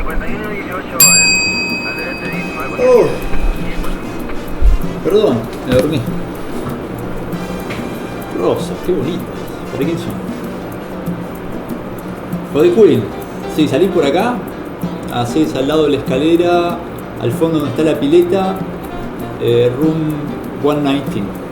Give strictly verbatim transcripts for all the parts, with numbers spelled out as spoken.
Oh, perdón, me dormí. Rosa, qué bonito. ¿De quién son? Body Cooling. Sí, salís por acá. Así es, al lado de la escalera. Al fondo donde está la pileta. Eh, room ciento diecinueve.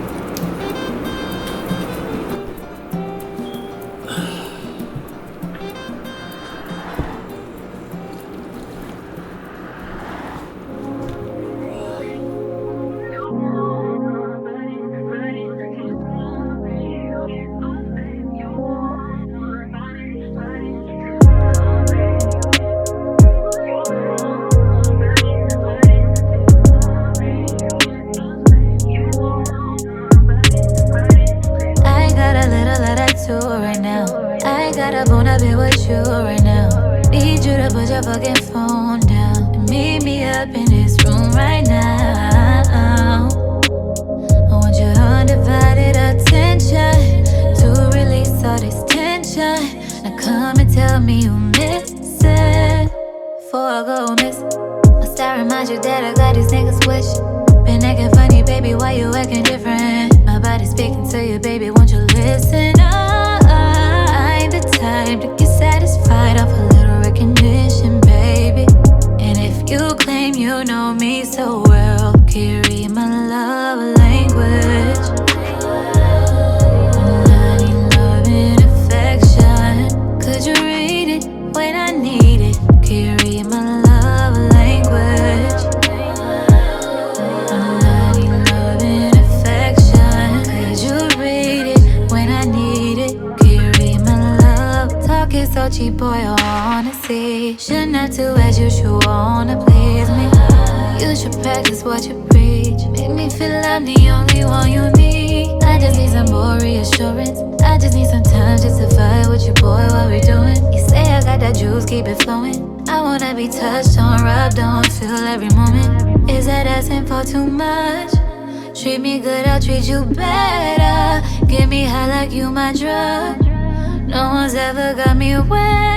Treat me good, I'll treat you better. Get me high like you my drug. No one's ever got me wet.